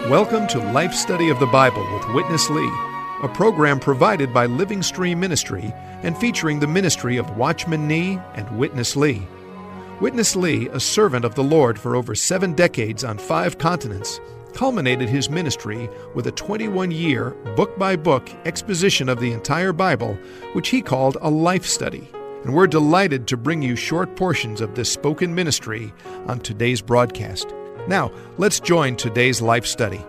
Welcome to Life Study of the Bible with Witness Lee, a program provided by Living Stream Ministry and featuring the ministry of Watchman Nee and Witness Lee. Witness Lee, a servant of the Lord for over 7 decades on 5 continents, culminated his ministry with a 21-year, book-by-book exposition of the entire Bible, which he called a life study. And we're delighted to bring you short portions of this spoken ministry on today's broadcast. Now, let's join today's life study.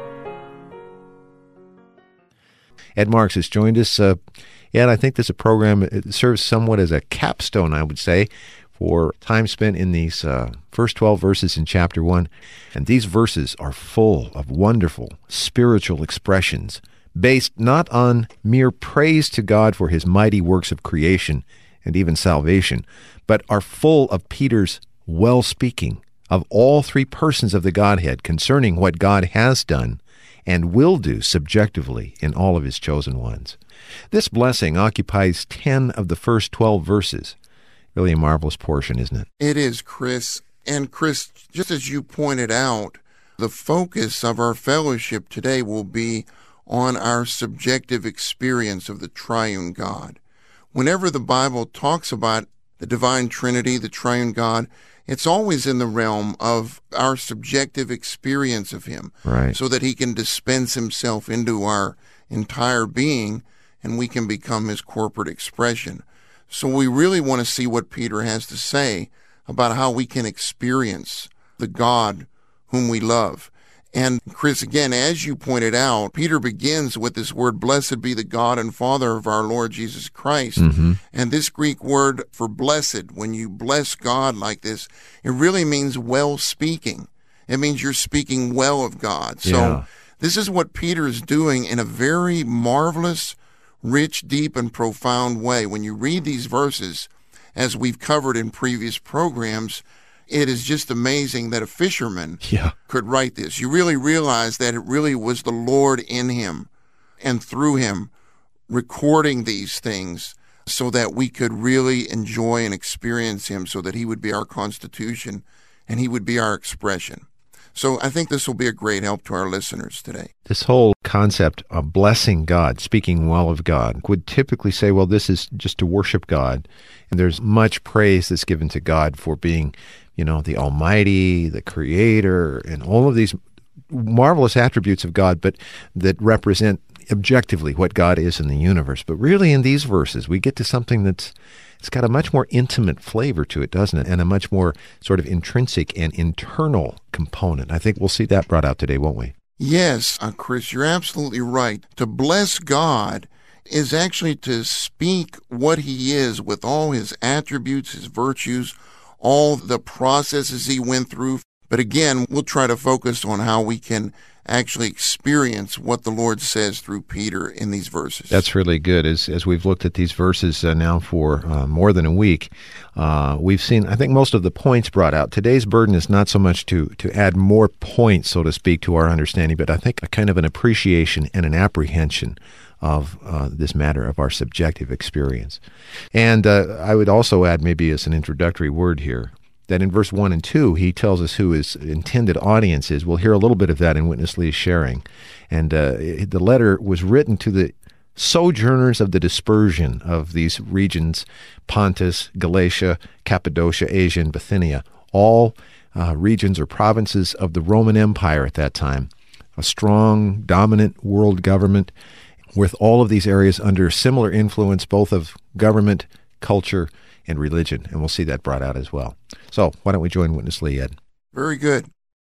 Ed Marks has joined us. And I think this is a program that serves somewhat as a capstone, I would say, for time spent in these first 12 verses in chapter 1. And these verses are full of wonderful spiritual expressions based not on mere praise to God for his mighty works of creation and even salvation, but are full of Peter's well-speaking of all 3 persons of the Godhead concerning what God has done and will do subjectively in all of his chosen ones. This blessing occupies 10 of the first 12 verses. Really a marvelous portion, isn't it? It is, Chris. And Chris, just as you pointed out, the focus of our fellowship today will be on our subjective experience of the triune God. Whenever the Bible talks about the divine Trinity, the triune God, it's always in the realm of our subjective experience of him, right, so that he can dispense himself into our entire being and we can become his corporate expression. So we really want to see what Peter has to say about how we can experience the God whom we love. And Chris, again, as you pointed out, Peter begins with this word, "Blessed be the God and Father of our Lord Jesus Christ." Mm-hmm. And this Greek word for blessed, when you bless God like this, it really means well-speaking. It means you're speaking well of God. So this is what Peter is doing in a very marvelous, rich, deep, and profound way. When you read these verses, as we've covered in previous programs, it is just amazing that a fisherman could write this. You really realize that it really was the Lord in him and through him recording these things so that we could really enjoy and experience him, so that he would be our constitution and he would be our expression. So I think this will be a great help to our listeners today. This whole concept of blessing God, speaking well of God, would typically say, well, this is just to worship God. And there's much praise that's given to God for being, the Almighty, the Creator, and all of these marvelous attributes of God, but that represent objectively what God is in the universe. But really in these verses, we get to something it's got a much more intimate flavor to it, doesn't it? And a much more sort of intrinsic and internal component. I think we'll see that brought out today, won't we? Yes, Chris, you're absolutely right. To bless God is actually to speak what he is with all his attributes, his virtues, all the processes he went through. But again, we'll try to focus on how we can actually experience what the Lord says through Peter in these verses. That's really good. As we've looked at these verses now for more than a week, we've seen, I think, most of the points brought out. Today's burden is not so much to add more points, so to speak, to our understanding, but I think a kind of an appreciation and an apprehension of this matter of our subjective experience. And I would also add, maybe as an introductory word here, that in verse 1 and 2, he tells us who his intended audience is. We'll hear a little bit of that in Witness Lee's sharing. And the letter was written to the sojourners of the dispersion of these regions, Pontus, Galatia, Cappadocia, Asia, and Bithynia, all regions or provinces of the Roman Empire at that time, a strong, dominant world government with all of these areas under similar influence, both of government, culture, and religion. And we'll see that brought out as well. So why don't we join Witness Lee, Ed? Very good.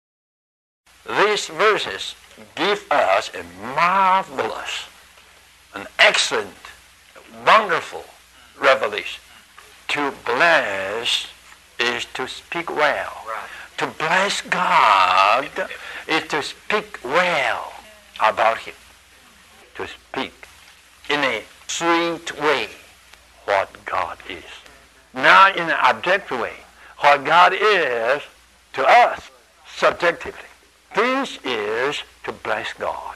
These verses give us a marvelous, an excellent, wonderful revelation. To bless is to speak well. Right. To bless God is to speak well about him. To speak in a sweet way what God is. Not in an objective way, what God is to us subjectively. This is to bless God.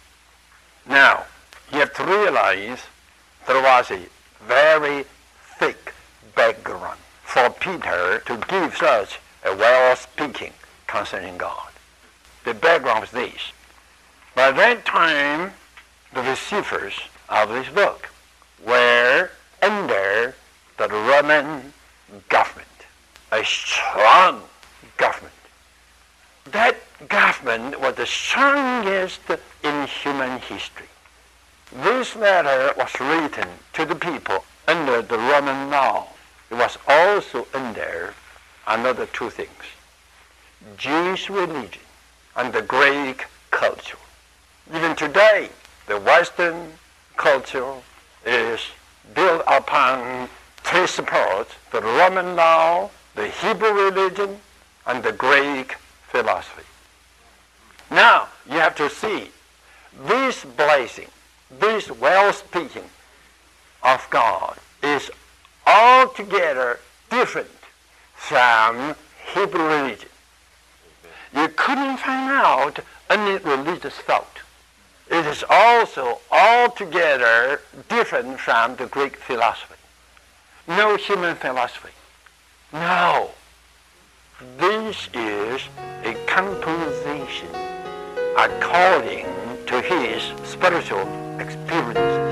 Now, you have to realize there was a very thick background for Peter to give such a well-speaking concerning God. the background is this. By that time, the receivers of this book were under the Roman government, a strong government. That government was the strongest in human history. This letter was written to the people under the Roman law. It was also under another two things: Jewish religion and the Greek culture. Even today, the Western culture is built upon three supports: the Roman law, the Hebrew religion, and the Greek philosophy. Now, you have to see this blessing, this well-speaking of God is altogether different from Hebrew religion. You couldn't find out any religious thought. It is also altogether different from the Greek philosophy. No human philosophy. No. This is a composition according to his spiritual experiences.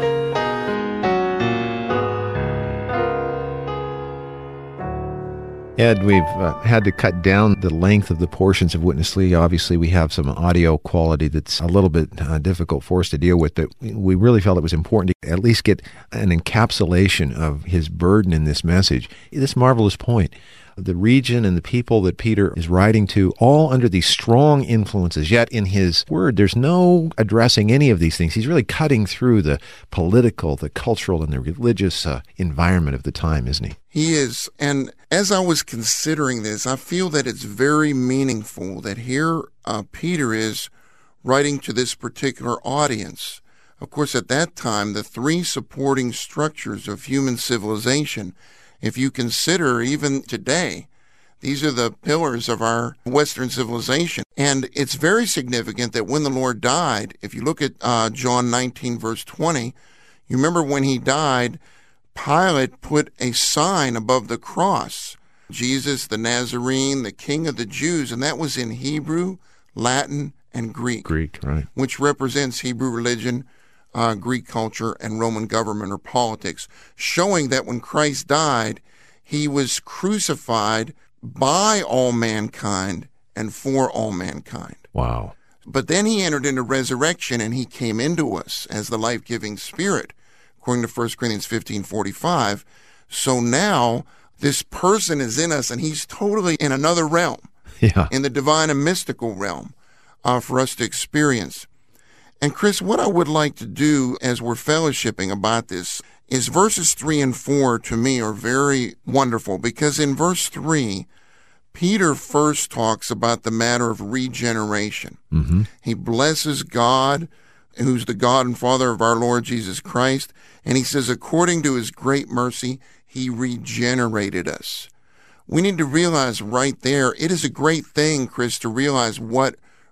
Ed, we've had to cut down the length of the portions of Witness Lee. Obviously, we have some audio quality that's a little bit difficult for us to deal with, but we really felt it was important to at least get an encapsulation of his burden in this message. This marvelous point. The region and the people that Peter is writing to, all under these strong influences, yet in his word, there's no addressing any of these things. He's really cutting through the political, the cultural, and the religious environment of the time, isn't he? He is. And as I was considering this, I feel that it's very meaningful that here Peter is writing to this particular audience. Of course, at that time, the three supporting structures of human civilization, if you consider even today, these are the pillars of our Western civilization. And it's very significant that when the Lord died, if you look at John 19, verse 20, you remember when he died, Pilate put a sign above the cross, Jesus the Nazarene, the King of the Jews, and that was in Hebrew, Latin, and Greek. Greek, right. Which represents Hebrew religion, Greek culture, and Roman government or politics, showing that when Christ died, he was crucified by all mankind and for all mankind. Wow. But then he entered into resurrection, and he came into us as the life-giving Spirit, according to 1 Corinthians 15:45. So now this person is in us, and he's totally in another realm, in the divine and mystical realm for us to experience. And Chris, what I would like to do as we're fellowshipping about this is verses 3 and 4 to me are very wonderful, because in verse 3, Peter first talks about the matter of regeneration. Mm-hmm. He blesses God, who's the God and Father of our Lord Jesus Christ, and he says, according to his great mercy, he regenerated us. We need to realize right there, it is a great thing, Chris, to realize what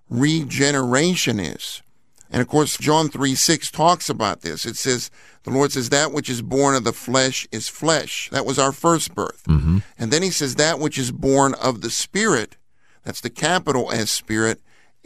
regeneration is. And of course, John 3:6 talks about this. It says, the Lord says, that which is born of the flesh is flesh. That was our first birth. Mm-hmm. And then he says, that which is born of the Spirit, that's the capital S Spirit,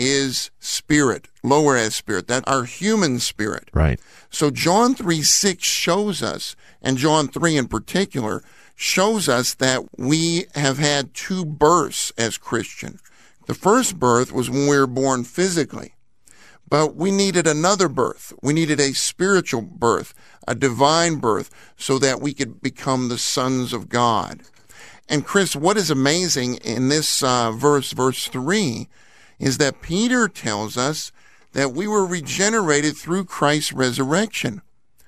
is spirit, lower S Spirit. That's our human spirit. Right. So John 3:6 shows us, and John 3 in particular, shows us that we have had two births as Christian. The first birth was when we were born physically. But we needed another birth. We needed a spiritual birth, a divine birth, so that we could become the sons of God. And Chris, what is amazing in this verse 3, is that Peter tells us that we were regenerated through Christ's resurrection.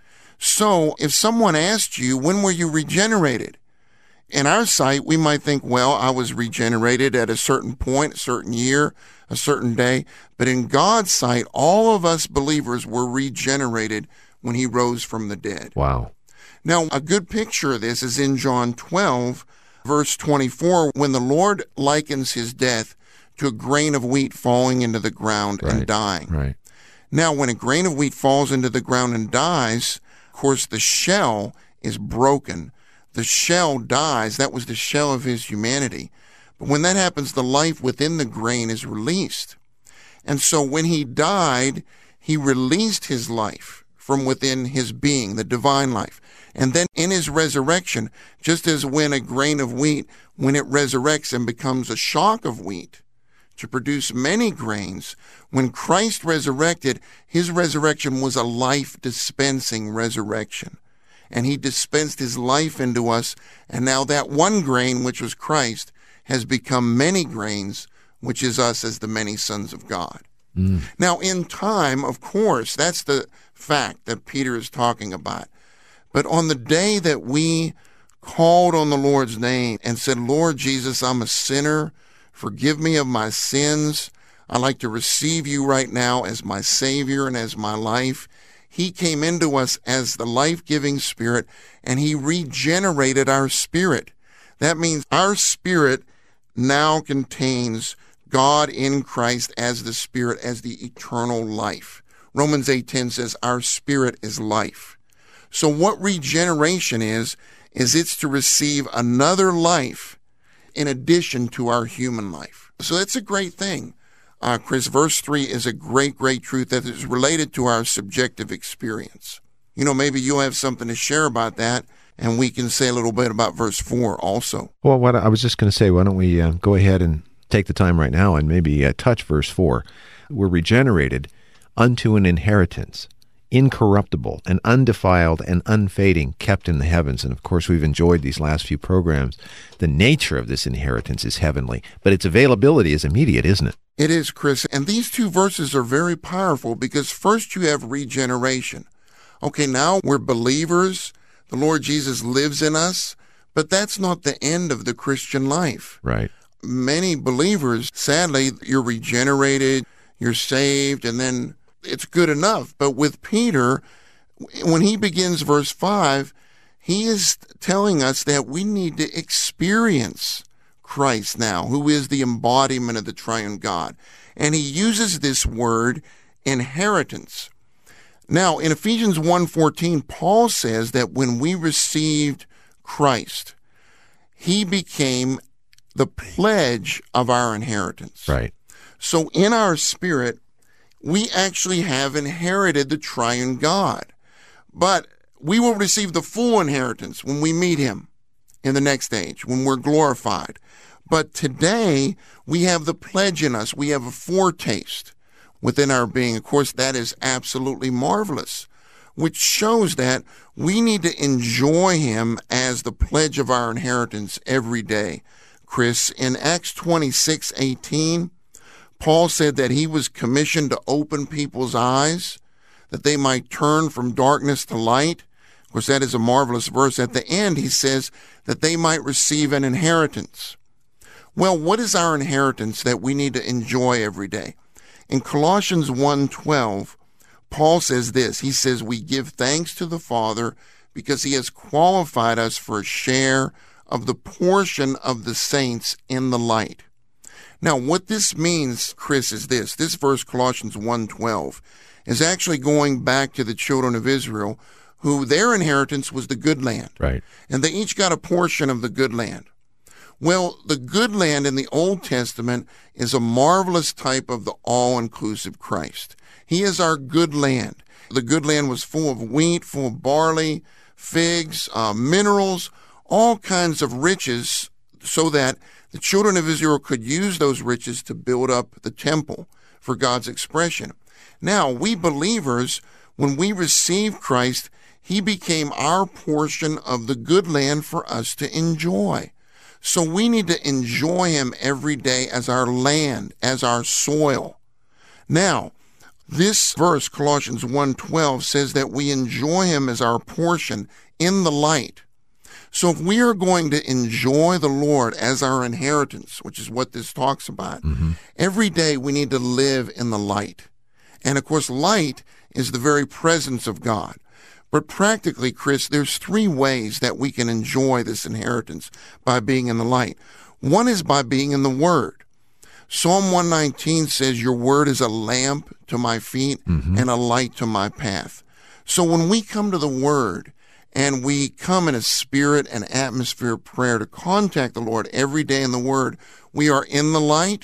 So if someone asked you, when were you regenerated? In our sight, we might think, well, I was regenerated at a certain point, a certain year, a certain day. But in God's sight, all of us believers were regenerated when he rose from the dead. Wow. Now, a good picture of this is in John 12, verse 24, when the Lord likens his death to a grain of wheat falling into the ground and dying. Right. Now, when a grain of wheat falls into the ground and dies, of course, the shell is broken. The shell dies. That was the shell of his humanity. But when that happens, the life within the grain is released. And so when he died, he released his life from within his being, the divine life. And then in his resurrection, just as when a grain of wheat, when it resurrects and becomes a shock of wheat to produce many grains, when Christ resurrected, his resurrection was a life-dispensing resurrection. And he dispensed his life into us, and now that one grain, which was Christ, has become many grains, which is us as the many sons of God. Now, in time, of course, that's the fact that Peter is talking about. But on the day that we called on the Lord's name and said, Lord Jesus, I'm a sinner, forgive me of my sins, I'd like to receive you right now as my Savior and as my life, he came into us as the life-giving Spirit, and he regenerated our spirit. That means our spirit now contains God in Christ as the Spirit, as the eternal life. Romans 8:10 says our spirit is life. So what regeneration is it's to receive another life in addition to our human life. So that's a great thing. Chris, verse 3 is a great, great truth that is related to our subjective experience. You know, maybe you'll have something to share about that, and we can say a little bit about verse 4 also. Well, what I was just going to say, why don't we go ahead and take the time right now and maybe touch verse 4. We're regenerated unto an inheritance, incorruptible and undefiled and unfading, kept in the heavens. And of course, we've enjoyed these last few programs. The nature of this inheritance is heavenly, but its availability is immediate, isn't it? It is, Chris. And these two verses are very powerful because first you have regeneration. Okay, now we're believers. The Lord Jesus lives in us, but that's not the end of the Christian life. Right. Many believers, sadly, you're regenerated, you're saved, and then it's good enough. But with Peter, when he begins verse 5, he is telling us that we need to experience Christ now, who is the embodiment of the triune God. And he uses this word, inheritance. Now, in Ephesians 1:14, Paul says that when we received Christ, he became the pledge of our inheritance. Right. So in our spirit, we actually have inherited the triune God. But we will receive the full inheritance when we meet him in the next age, when we're glorified. But today, we have the pledge in us. We have a foretaste within our being. Of course, that is absolutely marvelous, which shows that we need to enjoy him as the pledge of our inheritance every day. Chris, in Acts 26:18, Paul said that he was commissioned to open people's eyes, that they might turn from darkness to light. Of course, that is a marvelous verse. At the end, he says that they might receive an inheritance. Well, what is our inheritance that we need to enjoy every day? In Colossians 1:12, Paul says this. He says, we give thanks to the Father because he has qualified us for a share of the portion of the saints in the light. Now, what this means, Chris, is this. This verse, Colossians 1:12, is actually going back to the children of Israel, who their inheritance was the good land. Right. And they each got a portion of the good land. Well, the good land in the Old Testament is a marvelous type of the all-inclusive Christ. He is our good land. The good land was full of wheat, full of barley, figs, minerals, all kinds of riches, so that the children of Israel could use those riches to build up the temple for God's expression. Now, we believers, when we received Christ, he became our portion of the good land for us to enjoy. So we need to enjoy him every day as our land, as our soil. Now, this verse, Colossians 1:12, says that we enjoy him as our portion in the light. So if we are going to enjoy the Lord as our inheritance, which is what this talks about, every day we need to live in the light. And of course, light is the very presence of God. But practically, Chris, there's three ways that we can enjoy this inheritance by being in the light. One is by being in the Word. Psalm 119 says, your Word is a lamp to my feet and a light to my path. So when we come to the Word and we come in a spirit and atmosphere of prayer to contact the Lord every day in the Word, we are in the light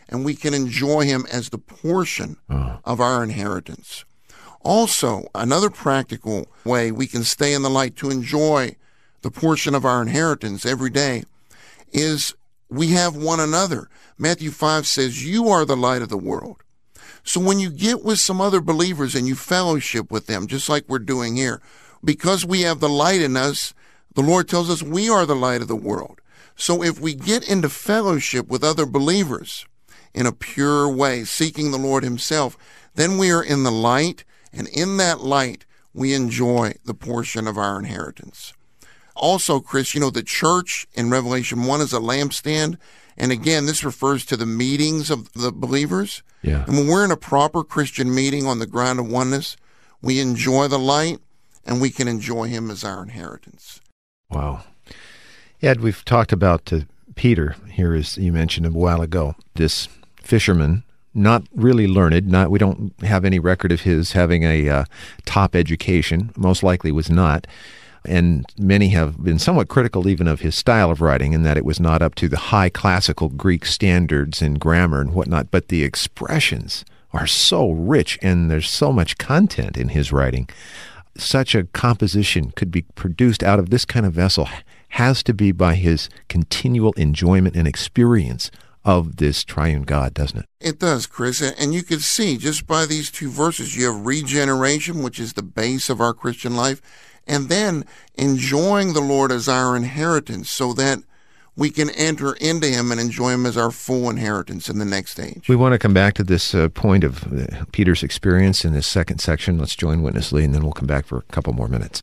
and we can enjoy him as the portion of our inheritance. Also, another practical way we can stay in the light to enjoy the portion of our inheritance every day is we have one another. Matthew 5 says, "You are the light of the world." So when you get with some other believers and you fellowship with them, just like we're doing here, because we have the light in us, the Lord tells us we are the light of the world. So if we get into fellowship with other believers in a pure way, seeking the Lord himself, then we are in the light, and in that light, we enjoy the portion of our inheritance. Also, Chris, the church in Revelation 1 is a lampstand. And again, this refers to the meetings of the believers. Yeah. And when we're in a proper Christian meeting on the ground of oneness, we enjoy the light, and we can enjoy him as our inheritance. Wow. Ed, we've talked about Peter here, as you mentioned a while ago, this fisherman, not really learned. We don't have any record of his having a top education. Most likely was not. And many have been somewhat critical even of his style of writing, in that it was not up to the high classical Greek standards in grammar and whatnot. But the expressions are so rich, and there's so much content in his writing. Such a composition could be produced out of this kind of vessel has to be by his continual enjoyment and experience of this triune God, doesn't it? It does, Chris. And you can see just by these two verses, you have regeneration, which is the base of our Christian life, and then enjoying the Lord as our inheritance so that we can enter into him and enjoy him as our full inheritance in the next age. We want to come back to this point of Peter's experience in this second section. Let's join Witness Lee, and then we'll come back for a couple more minutes.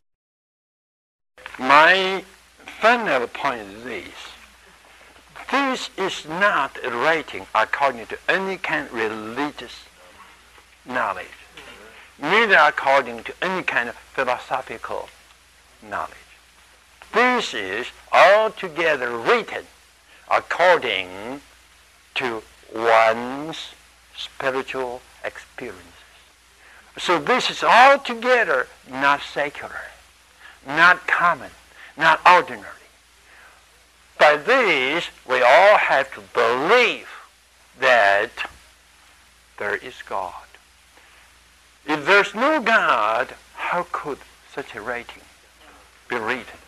My final point is this. This is not a writing according to any kind of religious knowledge, neither according to any kind of philosophical knowledge. This is altogether written according to one's spiritual experiences. So this is altogether not secular, not common, not ordinary. By this, we all have to believe that there is God. If there's no God, how could such a writing be written?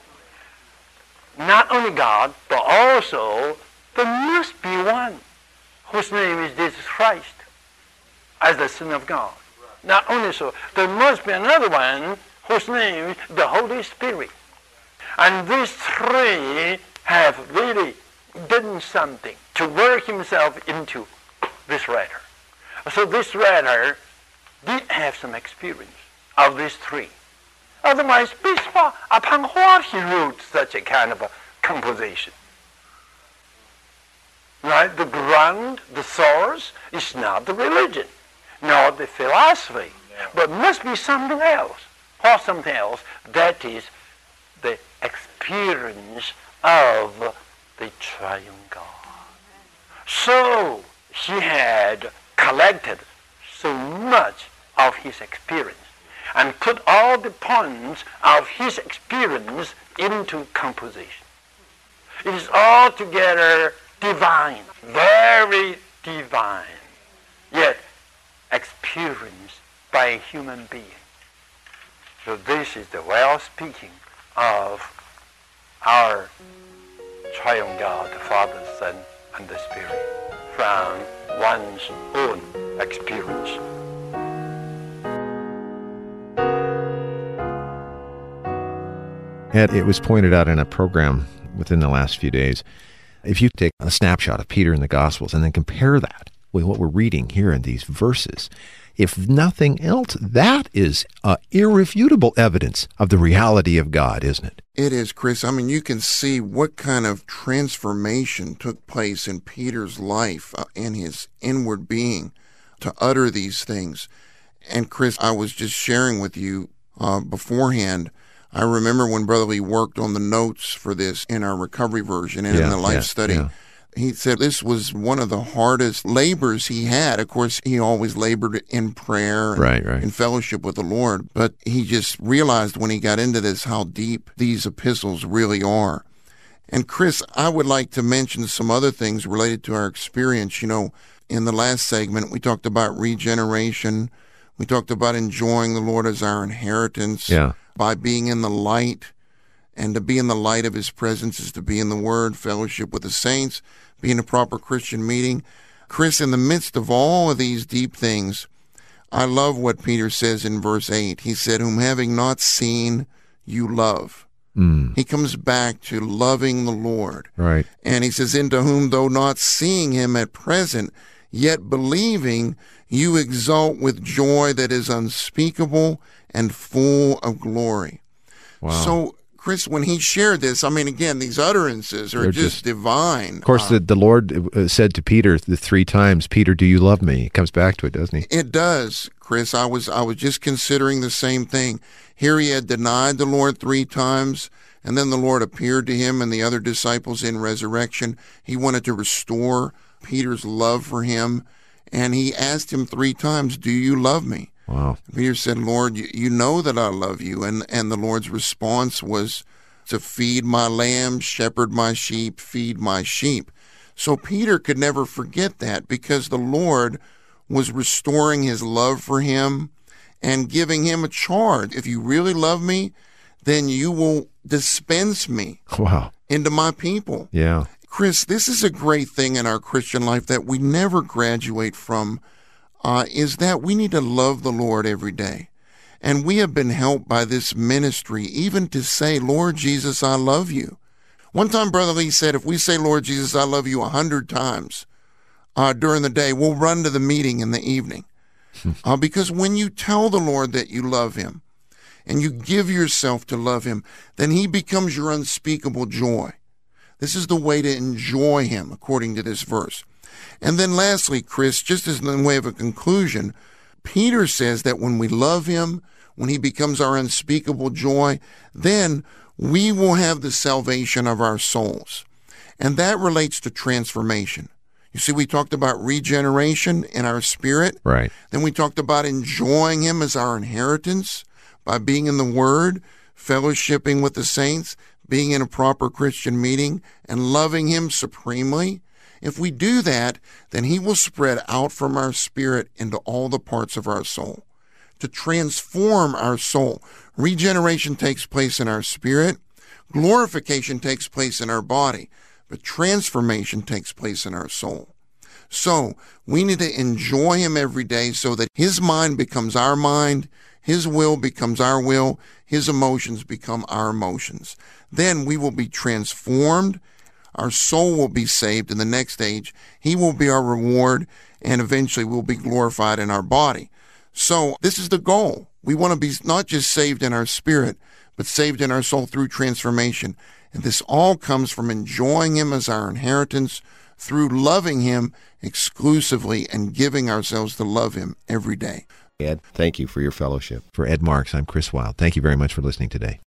Not only God, but also there must be one whose name is Jesus Christ as the Son of God. Not only so, there must be another one whose name is the Holy Spirit. And these three have really done something to work himself into this writer. So this writer did have some experience of these three. Otherwise, upon what he wrote such a kind of a composition? Right? The ground, the source, is not the religion, nor the philosophy, but must be something else. What something else? That is the experience of the triune God. So he had collected so much of his experience and put all the points of his experience into composition. It is altogether divine, very divine, yet experienced by a human being. So this is the well-speaking of our triune God, the Father, the Son, and the Spirit, from one's own experience. Ed, it was pointed out in a program within the last few days, if you take a snapshot of Peter in the Gospels and then compare that with what we're reading here in these verses, if nothing else, that is irrefutable evidence of the reality of God, isn't it? It is, Chris. I mean, you can see what kind of transformation took place in Peter's life and his inward being to utter these things. And Chris, I was just sharing with you beforehand, I remember when Brother Lee worked on the notes for this in our recovery version and in the life study. Yeah. He said this was one of the hardest labors he had. Of course, he always labored in prayer and in fellowship with the Lord. But he just realized when he got into this how deep these epistles really are. And Chris, I would like to mention some other things related to our experience. In the last segment, we talked about regeneration. We talked about enjoying the Lord as our inheritance by being in the light. And to be in the light of his presence is to be in the Word, fellowship with the saints, be in a proper Christian meeting. Chris, in the midst of all of these deep things, I love what Peter says in verse 8. He said, whom having not seen, you love. He comes back to loving the Lord. Right. And he says, into whom, though not seeing him at present, yet believing, you exult with joy that is unspeakable and full of glory. Wow. So, Chris, when he shared this, again, these utterances are just divine. Of course, the Lord said to Peter the 3 times, Peter, do you love me? He comes back to it, doesn't he? It does, Chris. I was just considering the same thing. Here he had denied the Lord 3 times, and then the Lord appeared to him and the other disciples in resurrection. He wanted to restore Peter's love for him, and he asked him 3 times, do you love me? Wow. Peter said, Lord, you know that I love you. And the Lord's response was to feed my lambs, shepherd my sheep, feed my sheep. So Peter could never forget that because the Lord was restoring his love for him and giving him a charge. If you really love me, then you will dispense me into my people. Yeah. Chris, this is a great thing in our Christian life that we never graduate from. Is that we need to love the Lord every day. And we have been helped by this ministry even to say, Lord Jesus, I love you. One time, Brother Lee said, if we say, Lord Jesus, I love you 100 times during the day, we'll run to the meeting in the evening. Because when you tell the Lord that you love him and you give yourself to love him, then he becomes your unspeakable joy. This is the way to enjoy him, according to this verse. And then lastly, Chris, just as in way of a conclusion, Peter says that when we love him, when he becomes our unspeakable joy, then we will have the salvation of our souls. And that relates to transformation. You see, we talked about regeneration in our spirit. Right. Then we talked about enjoying him as our inheritance by being in the Word, fellowshipping with the saints, being in a proper Christian meeting, and loving him supremely. If we do that, then he will spread out from our spirit into all the parts of our soul to transform our soul. Regeneration takes place in our spirit. Glorification takes place in our body. But transformation takes place in our soul. So we need to enjoy him every day so that his mind becomes our mind, his will becomes our will, his emotions become our emotions. Then we will be transformed. Our soul will be saved in the next stage. He will be our reward, and eventually we'll be glorified in our body. So this is the goal. We want to be not just saved in our spirit, but saved in our soul through transformation. And this all comes from enjoying him as our inheritance, through loving him exclusively and giving ourselves to love him every day. Ed, thank you for your fellowship. For Ed Marks, I'm Chris Wilde. Thank you very much for listening today.